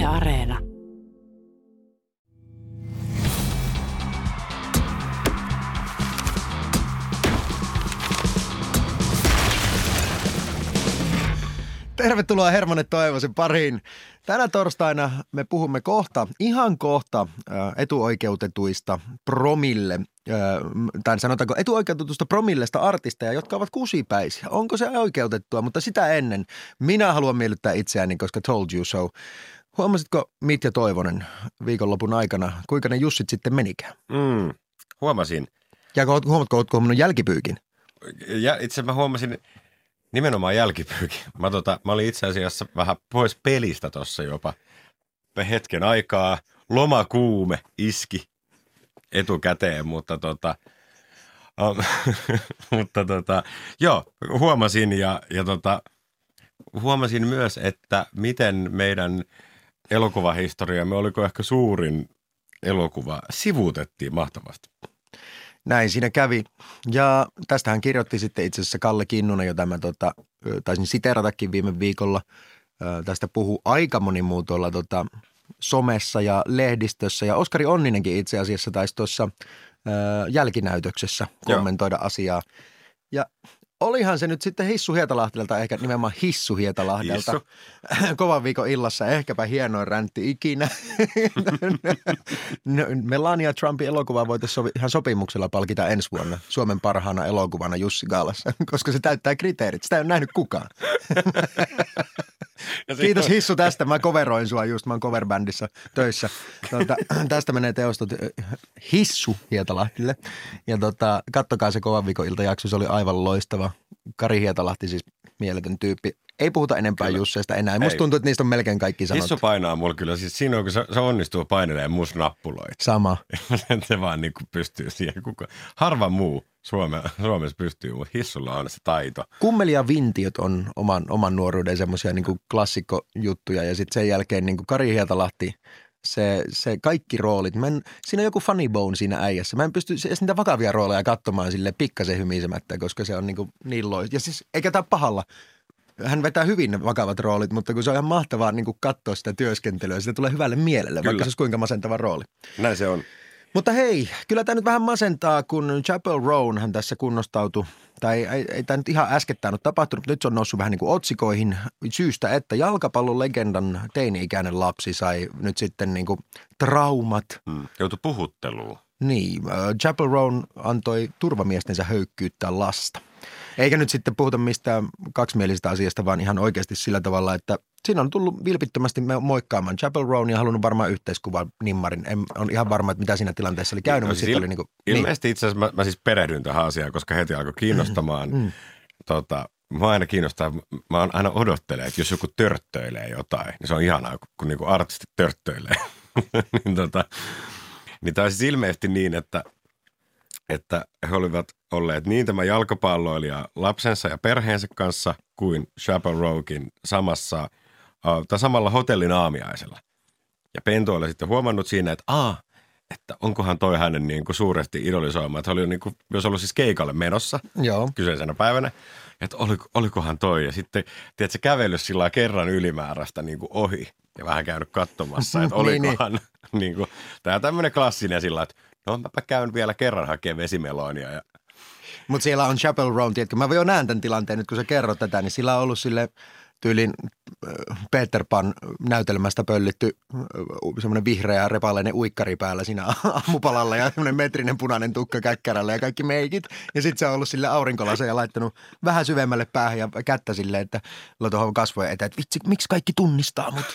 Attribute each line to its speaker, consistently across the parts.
Speaker 1: Areena.
Speaker 2: Tervetuloa Hermanne Toivosen pariin. Tänä torstaina me puhumme ihan kohta etuoikeutetuista promille, tai sanotaanko etuoikeutetusta promillesta artisteja, jotka ovat kusipäisiä. Onko se oikeutettua, mutta sitä ennen minä haluan miellyttää itseäni, koska told you so. Huomasitko Mitja Toivonen viikonlopun aikana, kuinka ne Jussit sitten menikään?
Speaker 3: Huomasin.
Speaker 2: Ja huomatko, oletko huomannut jälkipyykin?
Speaker 3: Ja itse mä huomasin nimenomaan jälkipyykin. Mä olin itse asiassa vähän pois pelistä tuossa jopa hetken aikaa. Lomakuume iski etukäteen, mutta joo, huomasin ja huomasin myös, että miten meidän elokuvahistoriamme, oliko ehkä suurin elokuva, sivuutettiin mahtavasti.
Speaker 2: Näin siinä kävi. Ja tästähän kirjoitti sitten itse asiassa Kalle Kinnunen, jota mä taisin siteeratakin viime viikolla. Tästä puhuu aika moni muu tuolla somessa ja lehdistössä. Ja Oskari Onninenkin itse asiassa taisi tuossa jälkinäytöksessä kommentoida asiaa. Ja olihan se nyt sitten Hissu Hietalahdelta, ehkä nimenomaan Hissu Hietalahdelta. Kovan viikon illassa ehkäpä hienoin räntti ikinä. Melania Trumpin elokuva voitaisiin ihan sopimuksella palkita ensi vuonna Suomen parhaana elokuvana Jussi Gaalassa, koska se täyttää kriteerit. Sitä ei ole nähnyt kukaan. Kiitos Hissu tästä. Mä coveroin sua just, mä oon coverbändissä töissä. Tästä menee teostot Hissu Hietalahdille. Ja kattokaa se Kovan viikon iltajakso, se oli aivan loistava. Kari Hietalahti siis mieletön tyyppi. Ei puhuta enempää Jusseista enää. Musta tuntuu, että niistä on melkein kaikki sanottu.
Speaker 3: Hissu painaa mulla kyllä. Siis siinä on, kun se onnistuu painelemaan musta nappuloita.
Speaker 2: Sama.
Speaker 3: Se vaan niin kuin pystyy siihen. Harva muu Suomessa pystyy, mutta Hissulla on se taito.
Speaker 2: Kummeli ja Vintiöt on oman nuoruuden semmoisia niin kuin klassikkojuttuja. Ja sitten sen jälkeen niin kuin Kari Hietalahti, se kaikki roolit. Siinä on joku funny bone siinä äijässä. Mä en pysty edes niitä vakavia rooleja katsomaan sille pikkasen hymisemättä, koska se on niin loistava. Ja siis eikä tää pahalla. Hän vetää hyvin ne vakavat roolit, mutta kun se on ihan mahtavaa niin kuin katsoa sitä työskentelyä, sitä tulee hyvälle mielelle, vaikka se olisi kuinka masentava rooli.
Speaker 3: Näin se on.
Speaker 2: Mutta hei, kyllä tämä nyt vähän masentaa, kun Chappell Roanhan tässä kunnostautui, tai ei tämä nyt ihan äskettäin ole tapahtunut, mutta nyt se on noussut vähän niin kuin otsikoihin syystä, että jalkapallon legendan teini-ikäinen lapsi sai nyt sitten niin kuin traumat.
Speaker 3: Joutui puhutteluun.
Speaker 2: Niin, Chappell Roan antoi turvamiestensä höykkyyttää lasta. Eikä nyt sitten puhuta mistään kaksimielisestä asiasta, vaan ihan oikeasti sillä tavalla, että siinä on tullut vilpittömästi moikkaamaan Chappell Roan ja halunnut varmaan yhteiskuvan nimmarin. En ole ihan varma, että mitä siinä tilanteessa oli käynyt.
Speaker 3: No,
Speaker 2: mutta siis oli
Speaker 3: ilmeisesti itse asiassa mä siis perehdyin tähän asiaan, koska heti alkoi kiinnostamaan. Mä aina kiinnostaa, mä aina odottelen, että jos joku törttöilee jotain, niin se on ihanaa, kun niinku artistit törttöilee. niin tämä on siis ilmeisesti niin, että he olivat olleet niin tämä jalkapalloilija lapsensa ja perheensä kanssa kuin Chappell Roankin samalla hotellin aamiaisella. Ja Pentu oli sitten huomannut siinä, että onkohan toi hänen niin kuin suuresti idolisoima. Että oli niin kuin, jos ollut siis keikalle menossa kyseisenä päivänä, että olikohan toi. Ja sitten, tiedätkö, kävellyt sillä kerran ylimääräistä niin kuin ohi ja vähän käynyt katsomassa, että olikohan niin kuin, tämä tämmöinen klassinen sillä, että no mäpä käyn vielä kerran hakemaan vesimelonia.
Speaker 2: Mutta siellä on Chappell Roan, tiedätkö, mä jo näen tämän tilanteen nyt, kun sä kerrot tätä, niin sillä on ollut sille tyylin Peter Pan -näytelmästä pöllitty semmoinen vihreä repaleinen uikkari päällä siinä aamupalalla ja semmoinen metrinen punainen tukka käkkärällä ja kaikki meikit. Ja sitten se on ollut sille aurinkolasen ja laittanut vähän syvemmälle päähän ja kättä silleen, että tuohon kasvojen eteen, että vitsi, miksi kaikki tunnistaa mut?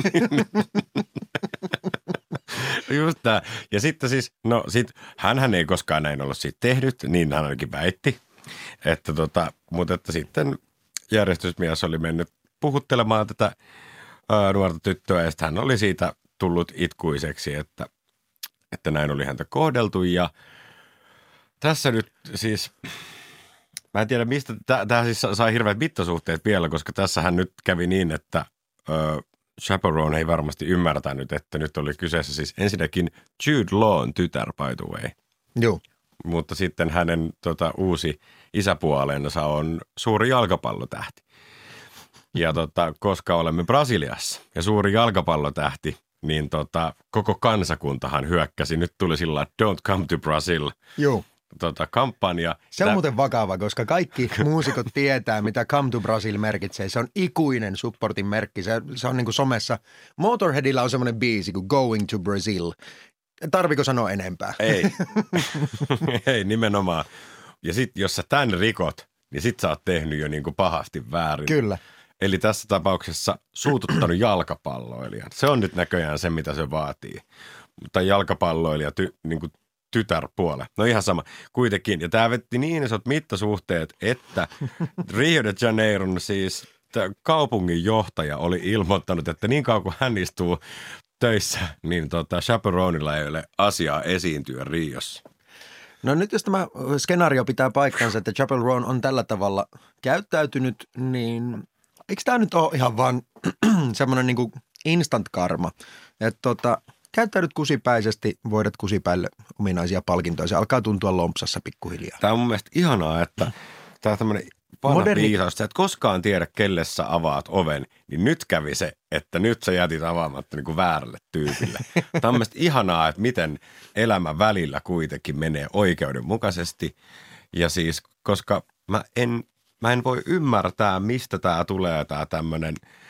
Speaker 3: Just tämä. Ja sitten siis, hänhän ei koskaan näin ollut siitä tehnyt, niin hän ainakin väitti, mutta että sitten järjestysmies oli mennyt puhuttelemaan tätä nuorta tyttöä ja sitten hän oli siitä tullut itkuiseksi, että näin oli häntä kohdeltu ja tässä nyt siis, mä en tiedä mistä, tämä siis sai hirveät mittasuhteet vielä, koska tässähän nyt kävi niin, että Chappell Roan ei varmasti ymmärtänyt, että nyt oli kyseessä siis ensinnäkin Jude Lawn tytär, by the way.
Speaker 2: Joo.
Speaker 3: Mutta sitten hänen uusi isäpuolensa on suuri jalkapallotähti. Ja koska olemme Brasiliassa ja suuri jalkapallotähti, niin koko kansakuntahan hyökkäsi. Nyt tuli sillä Don't Come to Brazil
Speaker 2: Joo.
Speaker 3: Kampanja.
Speaker 2: Se on muuten vakava, koska kaikki muusikot tietää, mitä Come to Brazil merkitsee. Se on ikuinen supportin merkki. Se on niin kuin somessa. Motorheadilla on semmoinen biisi kuin Going to Brazil. Tarviko sanoa enempää?
Speaker 3: Ei. Ei, nimenomaan. Ja sitten jos sä tän rikot, niin sit sä oot tehnyt jo niin kuin pahasti väärin.
Speaker 2: Kyllä.
Speaker 3: Eli tässä tapauksessa suututtanut jalkapalloilijan. Se on nyt näköjään se, mitä se vaatii. Mutta jalkapalloilija niin kuin tytärpuole. No ihan sama. Kuitenkin. Ja tämä vetti niin isot mittasuhteet, että Rio de Janeiron siis kaupungin johtaja oli ilmoittanut, että niin kauan kuin hän istuu töissä, niin Chaperonella ei ole asiaa esiintyä Riossa.
Speaker 2: No nyt jos tämä skenaario pitää paikkansa, että Chappell Roan on tällä tavalla käyttäytynyt, niin eikö tämä nyt ole ihan vaan semmoinen niin kuin instant karma, että käyttäydyt kusipäisesti, voidat kusipäille ominaisia palkintoja. Se alkaa tuntua lompsassa pikkuhiljaa.
Speaker 3: Tämä on mun mielestä ihanaa, että tämä on tämmöinen vanha viisaus, että et koskaan tiedä, kelle sä avaat oven, niin nyt kävi se, että nyt sä jätit avaamatta niin kuin väärälle tyypille. Tämä on mun mielestä ihanaa, että miten elämä välillä kuitenkin menee oikeudenmukaisesti. Ja siis, koska mä en voi ymmärtää, mistä tämä tulee tämä tämmöinen.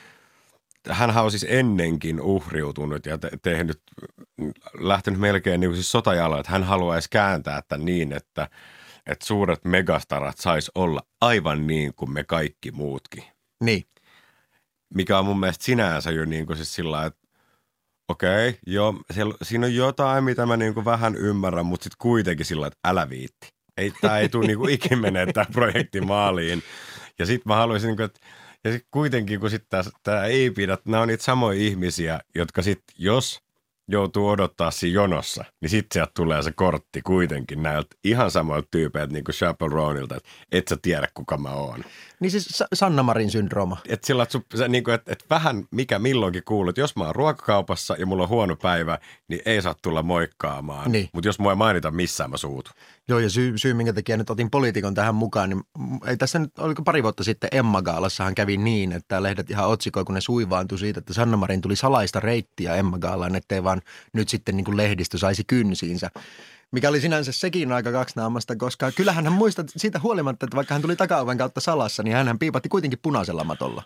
Speaker 3: Hänhän on siis ennenkin uhriutunut ja lähtenyt melkein niin kuin siis sotajaloille, että hän haluaisi kääntää tämän niin, että suuret megastarat sais olla aivan niin kuin me kaikki muutkin.
Speaker 2: Niin.
Speaker 3: Mikä on mun mielestä sinänsä jo niin kuin siis sillä että okei, joo, siinä on jotain, mitä mä niin kuin vähän ymmärrän, mutta sitten kuitenkin sillä että älä viitti. Tämä ei tule niin kuin ikin menee tämä projekti maaliin. Ja sitten mä haluaisin, niin kuin, että ja sitten kuitenkin, kun sitten tämä ei pidä, nämä on niitä samoja ihmisiä, jotka sitten, jos joutuu odottaa siinä jonossa, niin sitten sieltä tulee se kortti kuitenkin näiltä ihan samoilta tyypeiltä niin kuin Chappell Roanilta, että et sä tiedä, kuka mä oon.
Speaker 2: Niin siis Sanna Marin syndrooma.
Speaker 3: Että sillä niin että vähän mikä milloinkin kuuluu, että jos mä oon ruokakaupassa ja mulla on huono päivä, niin ei saa tulla moikkaamaan. Niin. Mutta jos mua ei mainita missään, mä suutun. Joo,
Speaker 2: ja syy minkä takia nyt otin poliitikon tähän mukaan, niin ei tässä nyt, oliko pari vuotta sitten Emma-gaalassahan kävi niin, että lehdet ihan otsikoi, kun ne suivaantui siitä, että Sanna Marin tuli salaista reittiä Emma-gaalaan, ettei vaan nyt sitten niin kuin lehdistö saisi kynsiinsä. Mikä oli sinänsä sekin aika kaksinaamasta, koska kyllähän hän muistaa siitä huolimatta, että vaikka hän tuli takaoven kautta salassa, niin hän piipatti kuitenkin punaisella matolla.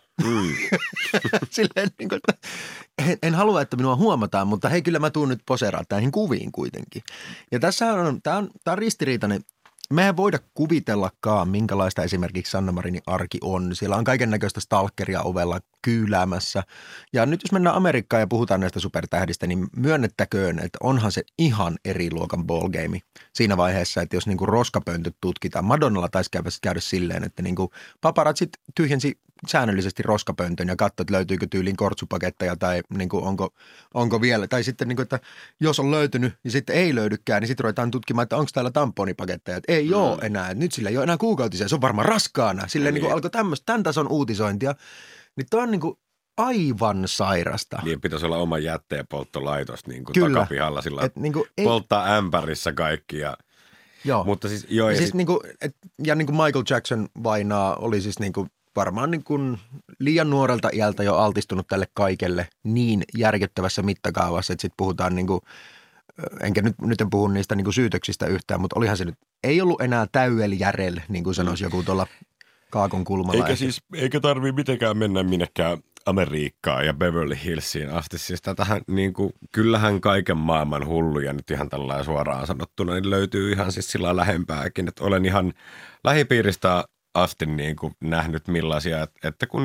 Speaker 2: Silleen niin kuin, että en halua, että minua huomataan, mutta hei, kyllä mä tuun nyt poseeraan näihin kuviin kuitenkin. Ja tässä tämä on ristiriitainen. Mehän voida kuvitellakaan, minkälaista esimerkiksi Sanna Marinin arki on. Siellä on kaiken näköistä stalkeria ovella kyyläämässä. Ja nyt jos mennään Amerikkaan ja puhutaan näistä supertähdistä, niin myönnettäköön, että onhan se ihan eri luokan ballgame siinä vaiheessa, että jos niinku roskapöntöt tutkitaan. Madonnalla taisi käydä silleen, että niinku paparatsit tyhjensi säännöllisesti roskapöntön ja katsoi, että löytyykö tyyliin kortsupaketteja tai niinku onko vielä. Tai sitten, niinku, että jos on löytynyt ja sitten ei löydykään, niin sitten ruvetaan tutkimaan, että onko täällä tamponipaketteja. Että ei ole enää, että nyt sillä ei ole enää kuukautisia, se on varmaan raskaana. Silleen niinku alkoi tämän tason uutisointia. Niin toi on niinku aivan sairasta.
Speaker 3: Niin pitäisi olla oma jätteenpolttolaitos niinku takapihalla sillä, että niinku, polttaa ämpärissä kaikki ja
Speaker 2: joo.
Speaker 3: Mutta siis joo.
Speaker 2: Ja siis niinku, ja niinku Michael Jackson vainaa oli siis niinku varmaan niin kuin liian nuorelta iältä jo altistunut tälle kaikelle niin järkyttävässä mittakaavassa, että sitten puhutaan niin kuin, enkä nyt en puhu niistä niin kuin syytöksistä yhtään, mutta olihan se nyt, ei ollut enää täyel järjel, niin kuin sanoisi joku tuolla kaakon kulmalla.
Speaker 3: Eikä tarvitse mitenkään mennä minnekään Amerikkaan ja Beverly Hillsiin asti. Siis tätähän, niin kuin, kyllähän kaiken maailman hulluja nyt ihan tällainen suoraan sanottuna, niin löytyy ihan siis sillä lähempääkin, että olen ihan lähipiiristä asti niin kuin nähnyt millaisia, että kun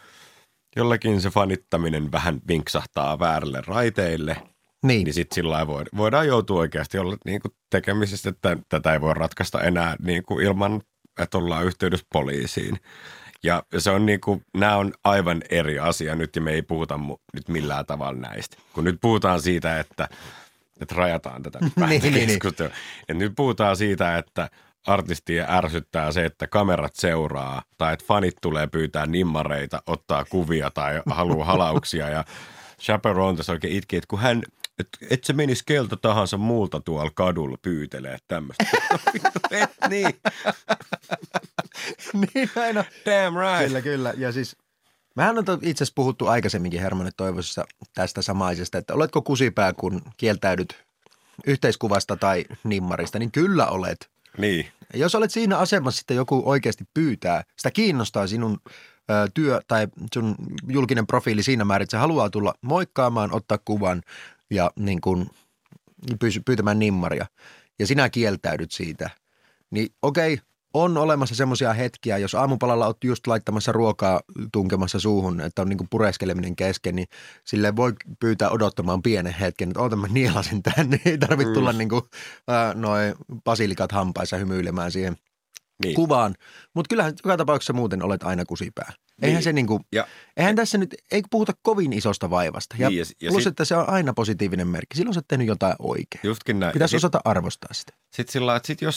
Speaker 3: jollekin se fanittaminen vähän vinksahtaa väärälle raiteille, niin sitten sillä voidaan joutua oikeasti olla niin kuin tekemisissä, että tätä ei voi ratkaista enää niin kuin ilman, että ollaan yhteydessä poliisiin. Ja se on niin kuin, nämä on aivan eri asia nyt ja me ei puhuta nyt millään tavalla näistä. Kun nyt puhutaan siitä, että rajataan tätä keskustelua. Ja nyt puhutaan siitä, että artistia ärsyttää se, että kamerat seuraa tai että fanit tulee pyytää nimmareita, ottaa kuvia tai haluaa halauksia ja Chappell tässä oikein itki, että kun hän, et se menisi kelta tahansa muulta tuolla kadulla pyytelee tämmöistä. Et niin.
Speaker 2: Niin aina.
Speaker 3: Damn right.
Speaker 2: Kyllä. Ja siis Mehän on itse asiassa puhuttu aikaisemminkin Hermanni Toivosessa tästä samaisesta, että oletko kusipää, kun kieltäydyt yhteiskuvasta tai nimmarista, niin kyllä olet.
Speaker 3: Niin.
Speaker 2: Jos olet siinä asemassa, että joku oikeasti pyytää, sitä kiinnostaa sinun työ tai sun julkinen profiili siinä määrin, että se haluaa tulla moikkaamaan, ottaa kuvan ja niin kuin pyytämään nimmaria ja sinä kieltäydyt siitä, niin okei, on olemassa semmoisia hetkiä, jos aamupalalla olet just laittamassa ruokaa tunkemassa suuhun, että on niin kuin pureskeleminen kesken, niin silleen voi pyytää odottamaan pienen hetken, että oota mä nielasin tänne, ei tarvitse tulla niin kuin noi basilikat hampaissa hymyilemään siihen kuvaan. Mutta kyllähän joka tapauksessa muuten olet aina kusipää. Eihän se niinku, eihän tässä nyt, ei puhuta kovin isosta vaivasta. Ja plus, että se on aina positiivinen merkki. Silloin sä oot tehnyt jotain oikein.
Speaker 3: Justkin näin.
Speaker 2: Pitäisi osata arvostaa sitä.
Speaker 3: Sitten sillä lailla, että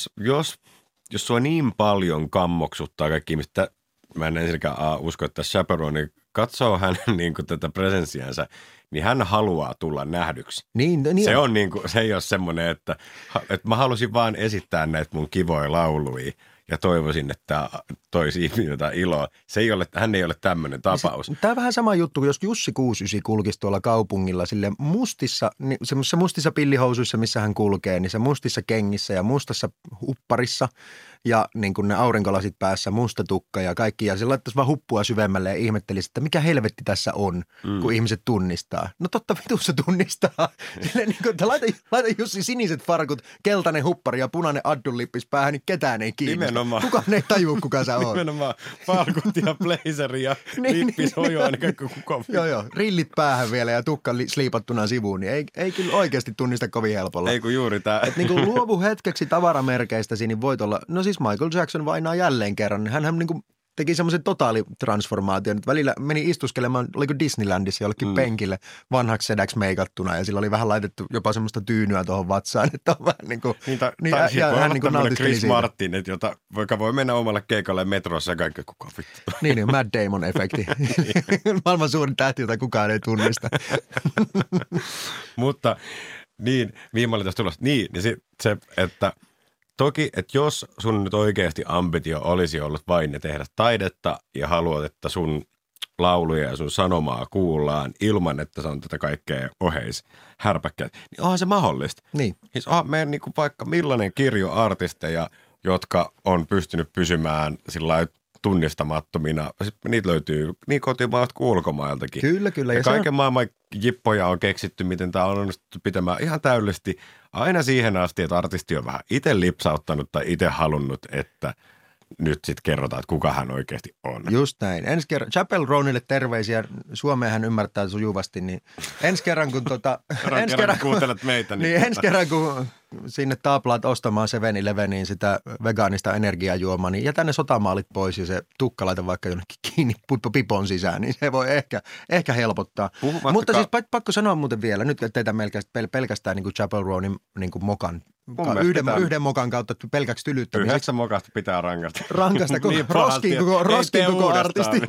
Speaker 3: jos sua niin paljon kammoksuttaa kaikki ihmiset, mä en ensinnäkään usko, että chaperone katsoo hänen niin kuin tätä presenssiänsä, niin hän haluaa tulla nähdyksi.
Speaker 2: Niin
Speaker 3: se on niin kuin, se ei ole semmoinen, että mä halusin vaan esittää näitä mun kivoja lauluja ja toivoisin, että toisi ihminen jotain iloa. Hän ei ole tämmöinen tapaus.
Speaker 2: Tämä on vähän sama juttu, jos Jussi 69 kulkisi tuolla kaupungilla sille mustissa, semmoisissa mustissa pillihousuissa, missä hän kulkee, niin se mustissa kengissä ja mustassa hupparissa ja niin kuin ne aurinkolasit päässä, musta tukka ja kaikki. Ja se laittaisi vaan huppua syvemmälle ja ihmettelisi, että mikä helvetti tässä on, kun ihmiset tunnistaa. No totta vitussa tunnistaa. Silleen niin kuin, että laita Jussi siniset farkut, keltainen huppari ja punainen addunlippis päähän, niin ketään ei kiinnosta. Kukaan ei tajua, kuka sä oot.
Speaker 3: Nimenomaan farkut ja blazeri ja lippis hojo ainakaan kukaan.
Speaker 2: Joo, rillit päähän vielä ja tukka sliipattuna sivuun, niin ei kyllä oikeasti tunnista kovin helpolla.
Speaker 3: Ei kun juuri tämä.
Speaker 2: Että niin kuin luovu hetkeksi tavaramerkeistäsi, niin voit olla, no siis Michael Jackson vainaa jälleen kerran. Hänhän niin kuin teki semmoisen totaalitransformaation, että välillä meni istuskelemaan, oliko Disneylandissa jollekin penkille vanhaksi sedäksi meikattuna ja sillä oli vähän laitettu jopa semmoista tyynyä tuohon vatsaan, että on vähän niin kuin,
Speaker 3: hän niin kuin nautiskeli Chris Martin, että joka voi mennä omalle keikalle metrossa ja kaikki kukaan vittu.
Speaker 2: Niin, Matt Damon-efekti. Maailman suurin tähti, jota kukaan ei tunnista.
Speaker 3: Mutta niin, viimeinen tässä tulossa. Niin se, että toki, että jos sun nyt oikeasti ambitio olisi ollut vain tehdä taidetta ja haluat, että sun lauluja ja sun sanomaa kuullaan ilman, että se on tätä kaikkea oheishärpäkkäät, niin onhan se mahdollista.
Speaker 2: Niin.
Speaker 3: Siis onhan meidän niin kuin vaikka millainen kirjo artisteja, jotka on pystynyt pysymään sillä tunnistamattomina. Sitten niitä löytyy niin kotimaat kuin ulkomailtakin.
Speaker 2: Kyllä.
Speaker 3: Ja kaiken maailman jippoja on keksitty, miten tämä on onnistuttu pitämään ihan täydellisesti aina siihen asti, että artisti on vähän itse lipsauttanut tai itse halunnut, että nyt sitten kerrotaan, että kuka hän oikeasti on.
Speaker 2: Just näin. Ensi kerran, Chappell Rownille terveisiä. Suomea hän ymmärtää sujuvasti, niin ensi kerran kun
Speaker 3: kuuntelet meitä.
Speaker 2: Niin ensi kerran kun sinne taaplaat ostamaan 7-Eleveniin sitä vegaanista energiajuomaa, niin jätä ne sotamaalit pois ja se tukka laita vaikka jonnekin kiinni pipon sisään, niin se voi ehkä helpottaa. Mutta siis pakko sanoa muuten vielä, nyt teitä pelkästään niin kuin Chappell Rownin niin kuin mokan, yhden mokan kautta pelkäksi tylyttämiseksi.
Speaker 3: Yhdessä mokasta pitää rankasta.
Speaker 2: Rankasta, kun roskin koko artisti.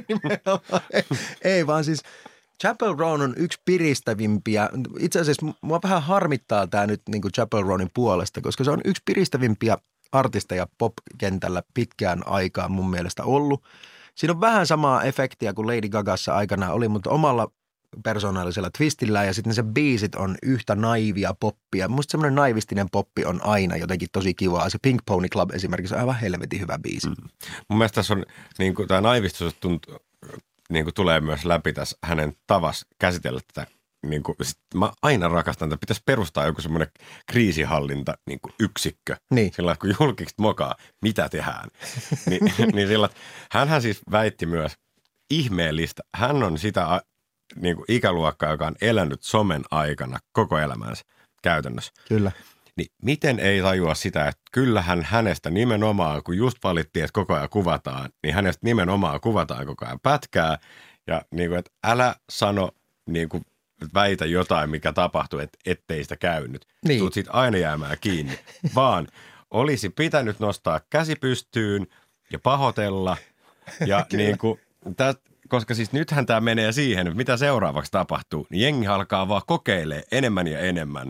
Speaker 2: Ei vaan siis Chappell Rowan on yksi piristävimpiä. Itse asiassa mua vähän harmittaa tämä nyt niin kuin Chappell Rowanin puolesta, koska se on yksi piristävimpiä artisteja pop-kentällä pitkään aikaan mun mielestä ollut. Siinä on vähän samaa efektiä kuin Lady Gagassa aikanaan oli, mutta omalla persoonallisella twistillä ja sitten se biisit on yhtä naivia poppia. Musta semmoinen naivistinen poppi on aina jotenkin tosi kivaa. Se Pink Pony Club esimerkiksi on aivan helvetin hyvä biisi.
Speaker 3: Mun mielestä tässä on, niin kuin tämä naivistus niin kuin tulee myös läpi tässä hänen tavassa käsitellä tätä. Niin kuin, mä aina rakastan, että pitäisi perustaa joku semmoinen kriisihallinta niin kuin yksikkö.
Speaker 2: Niin.
Speaker 3: Sillä kun julkisesti mokaa, mitä tehdään. niin sillä, hänhän siis väitti myös ihmeellistä. Hän on sitä niin kuin ikäluokkaa, joka on elänyt somen aikana koko elämänsä käytännössä.
Speaker 2: Kyllä.
Speaker 3: Niin miten ei tajua sitä, että kyllähän hänestä nimenomaan, kun just valittiin, että koko ajan kuvataan, niin hänestä nimenomaan kuvataan koko ajan pätkää. Ja niin kuin, että älä sano, niin kuin, väitä jotain, mikä tapahtuu, että ettei sitä käynyt.
Speaker 2: Niin.
Speaker 3: Tulet siitä aina jäämään kiinni. Vaan olisi pitänyt nostaa käsi pystyyn ja pahoitella. Ja niin kuin, koska siis nythän tämä menee siihen, että mitä seuraavaksi tapahtuu, niin jengi alkaa vaan kokeilemaan enemmän ja enemmän,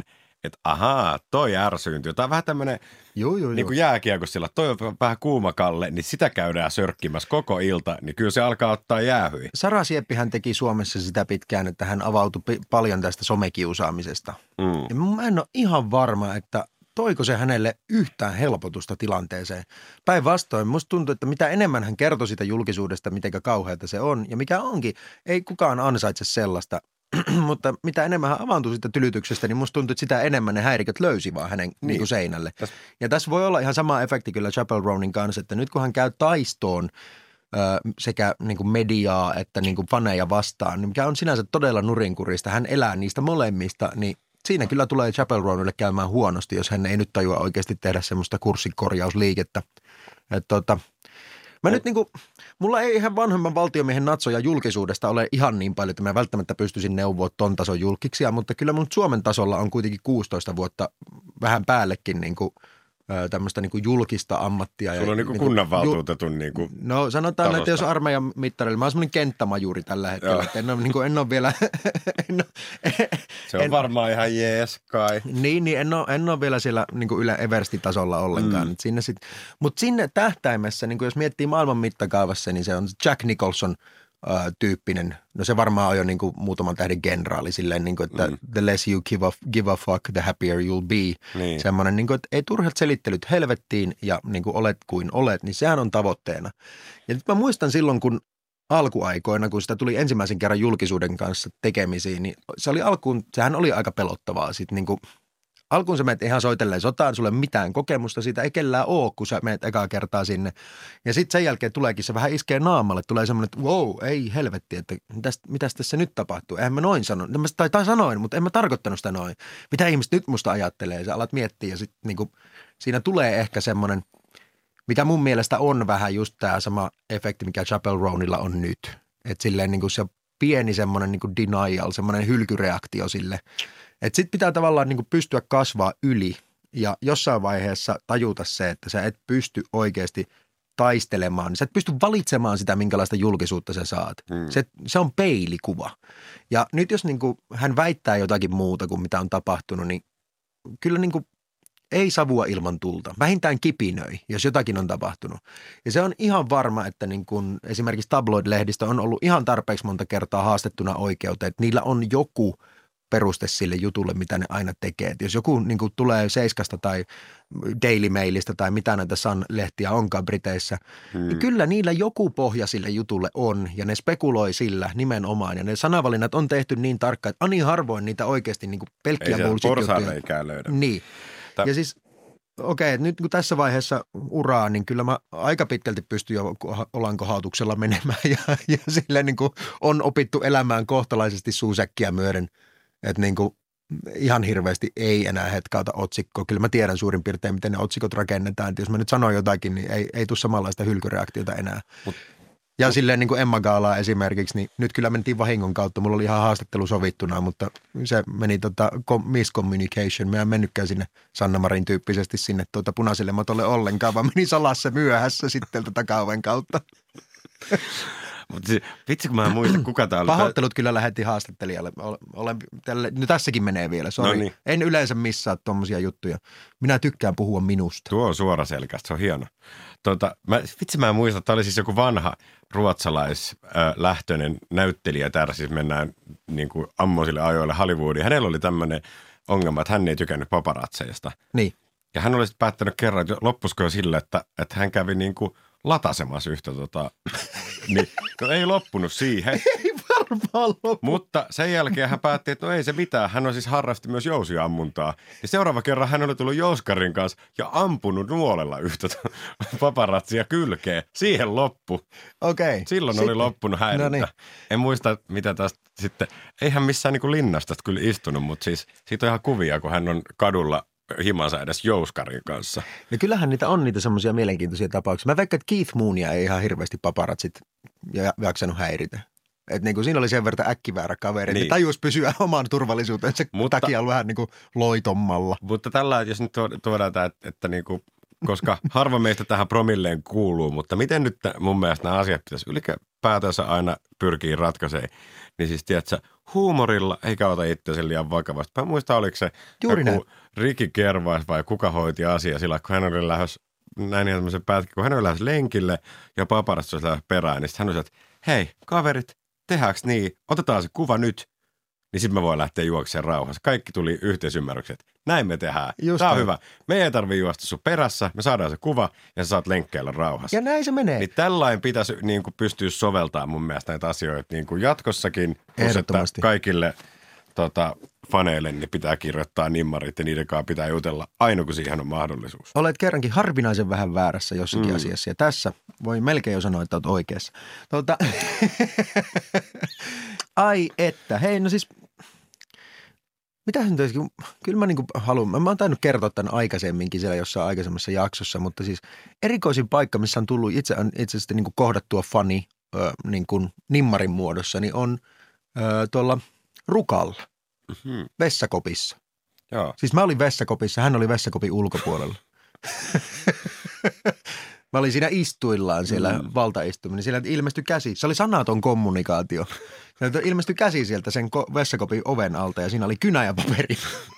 Speaker 3: että ahaa, toi ärsyyntyy. Tämä on vähän tämmöinen niin kuin jääkiekossilla, toi on vähän kuuma Kalle, niin sitä käydään sörkkimässä koko ilta, niin kyllä se alkaa ottaa jäähyiä.
Speaker 2: Sara Sieppihän teki Suomessa sitä pitkään, että hän avautui paljon tästä somekiusaamisesta. Ja mä en ole ihan varma, että toiko se hänelle yhtään helpotusta tilanteeseen. Päinvastoin, musta tuntuu, että mitä enemmän hän kertoi sitä julkisuudesta, miten kauheata se on, ja mikä onkin, ei kukaan ansaitse sellaista, mutta mitä enemmän hän avaantui sitä tylytyksestä, niin musta tuntuu, että sitä enemmän ne häiriköt löysi vaan hänen niin kuin seinälle. Ja tässä voi olla ihan sama efekti kyllä Chappell Rownin kanssa, että nyt kun hän käy taistoon sekä niin kuin mediaa että niin kuin faneja vastaan, niin mikä on sinänsä todella nurinkurista, hän elää niistä molemmista, niin siinä kyllä tulee Chappell Rownille käymään huonosti, jos hän ei nyt tajua oikeasti tehdä semmoista kurssikorjausliikettä. Mä nyt niinku, mulla ei ihan vanhemman valtiomiehen natsoja julkisuudesta ole ihan niin paljon, että mä välttämättä pystyisin neuvoa ton tason julkiksia, mutta kyllä mun Suomen tasolla on kuitenkin 16 vuotta vähän päällekin niinku tämmöistä niinku julkista ammattia.
Speaker 3: Sulla on niinku kunnanvaltuutetun niinku
Speaker 2: no sanotaan, tasosta. Että jos armeijan mittarilla, mä oon semmoinen kenttämajuri tällä hetkellä, että en ole vielä.
Speaker 3: Se on varmaan ihan jees kai.
Speaker 2: Niin en ole vielä siellä niinku Yle Eversti-tasolla ollenkaan. Mutta sinne tähtäimessä, niinku jos miettii maailman mittakaavassa, niin se on Jack Nicholson tyyppinen. No se varmaan on jo niin kuin muutaman tähden generaali silleen, niin kuin, että the less you give a fuck, the happier you'll be. Niin. Semmoinen, niin kuin, että ei turhat selittelyt helvettiin ja niin kuin olet kuin olet, niin sehän on tavoitteena. Ja nyt mä muistan silloin, kun alkuaikoina, kun sitä tuli ensimmäisen kerran julkisuuden kanssa tekemisiin, niin sehän oli aika pelottavaa sitten niin kuin alkuun sä menet ihan soitelleen sotaan, sulle ei mitään kokemusta, siitä ei kellään ole, kun sä menet ekaa kertaa sinne. Ja sitten sen jälkeen tuleekin se vähän iskee naamalle, tulee semmoinen, että wow, ei helvetti, että mitäs tässä nyt tapahtuu. Eihän mä noin sano, tai sanoin, mutta en mä tarkoittanut sitä noin. Mitä ihmiset nyt musta ajattelee, sä alat miettiä ja sitten niinku, siinä tulee ehkä semmoinen, mikä mun mielestä on vähän just tämä sama efekti, mikä Chappell Rownilla on nyt. Että silleen niinku se pieni semmoinen niinku denial, semmoinen hylkyreaktio sille. Että sit pitää tavallaan niinku pystyä kasvaa yli ja jossain vaiheessa tajuta se, että sä et pysty oikeasti taistelemaan. Sä et pysty valitsemaan sitä, minkälaista julkisuutta sä saat. Se on peilikuva. Ja nyt jos niinku hän väittää jotakin muuta kuin mitä on tapahtunut, niin kyllä niinku ei savua ilman tulta. Vähintään kipinöi, jos jotakin on tapahtunut. Ja se on ihan varma, että niin kun esimerkiksi tabloid-lehdistö on ollut ihan tarpeeksi monta kertaa haastettuna oikeuteen, että niillä on joku peruste sille jutulle, mitä ne aina tekee. Et jos joku niin kuin tulee Seiskasta tai Daily Mailista tai mitä näitä Sun-lehtiä onkaan Briteissä, niin kyllä niillä joku pohja sille jutulle on ja ne spekuloi sillä nimenomaan. Ja ne sanavalinnat on tehty niin tarkkaan, että ani harvoin niitä oikeasti niin kuin pelkkiä bullshit-juttuja.
Speaker 3: Ei löydä.
Speaker 2: Niin. Ja siis okei, nyt kun tässä vaiheessa uraa, niin kyllä mä aika pitkälti pystyn jo olankohautuksella menemään ja silleen niin kuin on opittu elämään kohtalaisesti suusäkkiä myöden. Että niin kuin ihan hirveästi ei enää hetkauta otsikkoa. Kyllä mä tiedän suurin piirtein, miten ne otsikot rakennetaan. Että jos mä nyt sanon jotakin, niin ei tule samanlaista hylkyreaktiota enää. Ja silleen niin kuin Emma Gaalaa esimerkiksi, niin nyt kyllä mentiin vahingon kautta. Mulla oli ihan haastattelu sovittuna, mutta se meni miscommunication. Mä en mennytkään sinne Sanna Marin tyyppisesti sinne punaiselle matolle ollenkaan, vaan meni salassa myöhässä sitten takaoven kautta.
Speaker 3: Mutta vitsi, kun mä en muista, kuka tää oli.
Speaker 2: Pahoittelut kyllä lähetti haastattelijalle. No tässäkin menee vielä, sori. No niin. En yleensä missaa tommosia juttuja. Minä tykkään puhua minusta.
Speaker 3: Tuo on suoraselkäistä, se on hieno. Mä en muista, että oli siis joku vanha ruotsalaislähtöinen näyttelijä täällä, siis mennään niin kuin ammoisille ajoille Hollywoodiin. Hänellä oli tämmöinen ongelma, että hän ei tykännyt paparatseista.
Speaker 2: Niin.
Speaker 3: Ja hän oli sitten päättänyt kerran, että loppuisiko jo sille, että hän kävi niin kuin latasemassa yhtä niin ei loppunut siihen.
Speaker 2: Ei varmaan loppu.
Speaker 3: Mutta sen jälkeen hän päätti, että no ei se mitään. Hän on siis harrasti myös jousiammuntaa. Ja seuraava kerran hän oli tullut jouskarin kanssa ja ampunut nuolella yhtä paparatsia kylkeen. Siihen loppu.
Speaker 2: Okei.
Speaker 3: Silloin sitten oli loppunut häirintä. No niin. En muista, mitä tästä sitten, eihän missään niin kuin linnasta kyllä istunut, mutta siis siitä on ihan kuvia, kun hän on kadulla himansa edes jouskarin kanssa.
Speaker 2: No kyllähän niitä on niitä semmoisia mielenkiintoisia tapauksia. Mä veikkaan, että Keith Moonia ei ihan hirveästi paparatsit jaksanut häiritä. Että niin kuin siinä oli sen verran äkkiväärä kaveri, niin. Että tajus pysyä oman turvallisuutensa takia vähän niin kuin loitommalla.
Speaker 3: Mutta tällä, jos nyt tuodaan tämä, että niin kuin, koska harva meistä tähän promilleen kuuluu, mutta miten nyt mun mielestä nämä asiat pitäisi ylipäätänsä aina pyrkii ratkaisemaan, niin siis tiedätkö, huumorilla eikä ota itseänsä liian vakavasti. Mä muistan, oliko se
Speaker 2: Juuri
Speaker 3: joku Ricky Gervais vai kuka hoiti asiaa sillä, kun hän oli lähdössä, näin ihan tämmöisen pätkä, kun hän oli lähdössä lenkille ja paparazzi oli lähdössä perään, niin sitten hän oli, että hei kaverit, tehdäänkö niin, otetaan se kuva nyt, niin sitten mä voin lähteä juoksemaan rauhassa. Kaikki tuli yhteisymmärrykset. Näin me tehdään. Tämä on hyvä. Me ei tarvitse juosta sun perässä, me saadaan se kuva ja sä saat lenkkeillä rauhassa.
Speaker 2: Ja näin se menee.
Speaker 3: Niin tällainen pitäisi niin kuin pystyä soveltamaan mun mielestä näitä asioita niin kuin jatkossakin.
Speaker 2: Ehdottomasti.
Speaker 3: Kaikille faneille niin pitää kirjoittaa nimmarit ja niiden kanssa pitää jutella aina kun siihen on mahdollisuus.
Speaker 2: Olet kerrankin harvinaisen vähän väärässä jossakin asiassa ja tässä voi melkein jo sanoa, että olet oikeassa. Ai että, hei no siis, mitä nyt olisi, kyllä mä niinku haluan, mä oon tainnut kertoa tämän aikaisemminkin siellä jossain aikaisemmassa jaksossa, mutta siis erikoisin paikka, missä on tullut itse asiassa niinku kohdattua fani niin kuin nimmarin muodossa, niin on tuolla Rukalla, vessakopissa.
Speaker 3: Joo.
Speaker 2: Siis mä olin vessakopissa, hän oli vessakopin ulkopuolella. Mä olin siinä istuillaan siellä valtaistuminen. Siellä ilmestyi käsi. Se oli sanaton kommunikaatio. Sieltä ilmestyi käsi sieltä sen vessakopin oven alta ja siinä oli kynä ja paperi.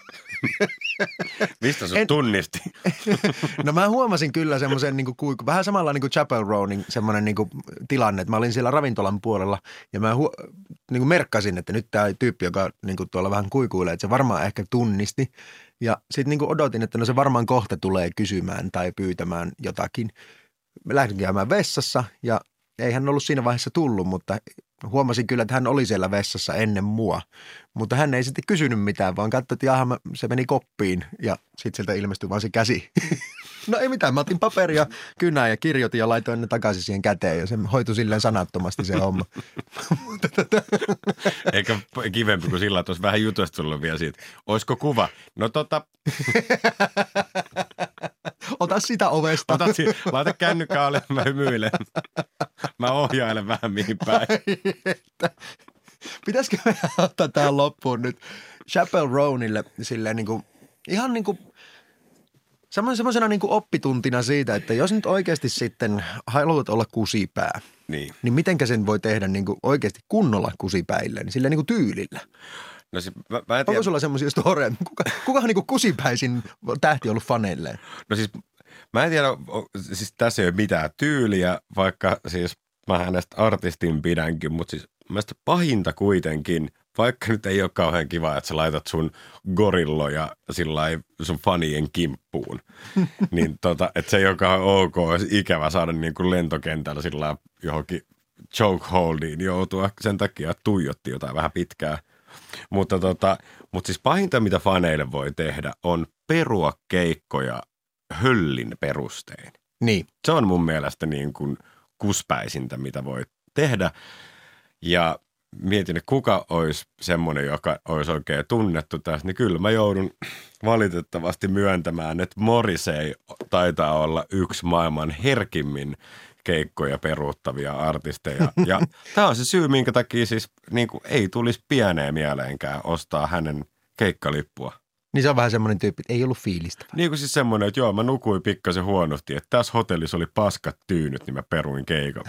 Speaker 3: Mistä sut tunnisti?
Speaker 2: No mä huomasin kyllä semmoisen niin kuin, vähän samalla niin kuin Chapel Rownin semmoinen niin kuin tilanne, että mä olin siellä ravintolan puolella ja mä niin kuin merkkasin, että nyt tämä tyyppi, joka niin kuin tuolla vähän kuikuilee, että se varmaan ehkä tunnisti. Ja sitten niin kuin odotin, että no se varmaan kohta tulee kysymään tai pyytämään jotakin. Mä lähdin käymään vessassa ja ei hän ollut siinä vaiheessa tullut, mutta huomasin kyllä, että hän oli siellä vessassa ennen mua. Mutta hän ei sitten kysynyt mitään, vaan katsoi, että se meni koppiin ja sitten sieltä ilmestyi vaan se käsi. No ei mitään, mä otin paperia, kynää ja kirjoitin ja laitoin ne takaisin siihen käteen ja se hoitui silleen sanattomasti se homma.
Speaker 3: Eikä kivempi kuin sillä, että olisi vähän jutuista tullut vielä siitä. Olisiko kuva? No
Speaker 2: Ota sitä ovesta.
Speaker 3: Laita kännykkää alle, mä hymyilen. Mä ohjailen vähän mihin päin.
Speaker 2: Pitäisikö me ottaa tähän loppuun nyt Chapel Rownille silleen niin kuin, ihan niin kuin semmoisena niin kuin oppituntina siitä, että jos nyt oikeasti sitten haluat olla kusipää, niin mitenkä sen voi tehdä niin kuin oikeasti kunnolla kusipäille, niin silleen niin kuin tyylillä.
Speaker 3: No siis, mä en tiedä.
Speaker 2: Onko sulla semmoisia storeja? Kukahan niin kuin kusipäisin tähti ollut faneilleen?
Speaker 3: No siis mä en tiedä, siis tässä ei ole mitään tyyliä, vaikka siis mä hänestä artistin pidänkin, mutta siis mielestäni pahinta kuitenkin, vaikka nyt ei ole kauhean kiva, että sä laitat sun gorilloja sillai sun fanien kimppuun, niin että se ei ole kauhean ok, olisi ikävä saada niin kuin lentokentällä sillai johonkin chokeholdiin joutua sen takia, että tuijotti jotain vähän pitkää. Mutta siis pahinta, mitä faneille voi tehdä, on perua keikkoja höllin perustein.
Speaker 2: Niin.
Speaker 3: Se on mun mielestä niin kuin kuspäisintä, mitä voi tehdä. Ja mietin, että kuka olisi semmoinen, joka olisi oikein tunnettu tässä, niin kyllä mä joudun valitettavasti myöntämään, että Morrissey taitaa olla yksi maailman herkimmin keikkoja peruuttavia artisteja. Ja tämä on se syy, minkä takia siis niin kuin ei tulisi pieneen mieleenkään ostaa hänen keikkalippua.
Speaker 2: Niin se on vähän semmoinen tyyppi, että ei ollut fiilistä.
Speaker 3: Niin kuin siis semmoinen, että joo, mä nukuin pikkasen huonosti, että tässä hotellissa oli paskat tyynyt, niin mä peruin keikan.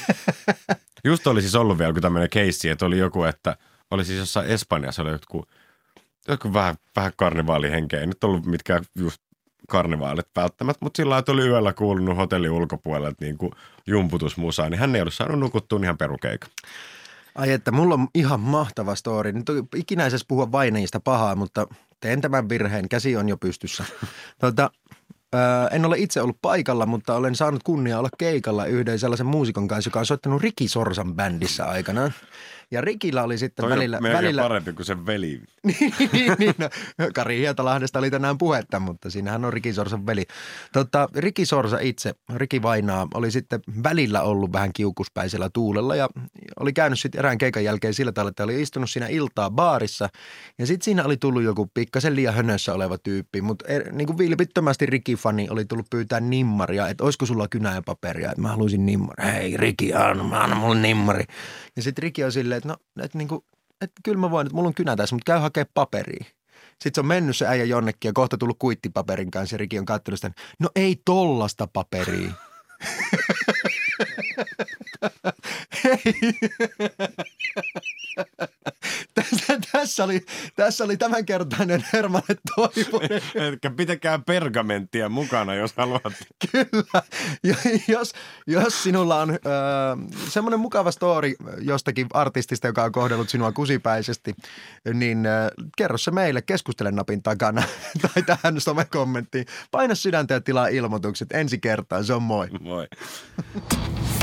Speaker 3: Just oli siis ollut vielä tämmöinen keissi, että oli joku, että oli siis jossain Espanjassa, oli joku vähän karnevaalihenkeä. Ei nyt ollut mitkään just karnevaalit välttämättä, mutta sillä lailla, että oli yöllä kuulunut hotellin ulkopuolelta niin kuin jumputusmusaa, niin hän ei ollut saanut nukuttua ihan perukeikan.
Speaker 2: Ai että, mulla on ihan mahtava story. Nyt on ikinä ei saisi puhua vainajista pahaa, mutta teen tämän virheen. Käsi on jo pystyssä. En ole itse ollut paikalla, mutta olen saanut kunnia olla keikalla yhden sellaisen muusikon kanssa, joka on soittanut Ricky Sorsan bändissä aikanaan. Ja Rikillä oli sitten välillä
Speaker 3: parempi kuin sen veli.
Speaker 2: niin, no, Kari Hietalahdesta oli tänään puhetta, mutta siinähän on Ricky Sorsan veli. Ricky Sorsa itse, Ricky Vainaa, oli sitten välillä ollut vähän kiukuspäisellä tuulella ja oli käynyt sitten erään keikan jälkeen sillä tavalla, että oli istunut siinä iltaa baarissa. Ja sitten siinä oli tullut joku pikkasen liian hönössä oleva tyyppi, mutta niin kuin vilpittömästi Ricky-fani oli tullut pyytää nimmaria, että olisiko sulla kynää ja paperia, että mä haluaisin nimmaria. Hei Ricky, anna mulle nimmari. Ja sitten Ricky on silleen, että kyllä mä voin, että mulla on kynä tässä, mutta käy hakea paperia. Sitten se on mennyt se äijä jonnekin ja kohta tullut kuittipaperin kanssa ja Ricky on katsonut sitä, no ei tollasta paperia. Tässä oli tämänkertainen Hermanne Toivonen.
Speaker 3: Etkä pitäkää pergamenttia mukana, jos haluat.
Speaker 2: Kyllä. Ja jos sinulla on semmoinen mukava story jostakin artistista, joka on kohdellut sinua kusipäisesti, niin kerro se meille, keskustele napin takana tai tähän somekommenttiin. Paina sydäntä ja tilaa ilmoitukset ensi kertaan. Se on moi.
Speaker 3: Moi.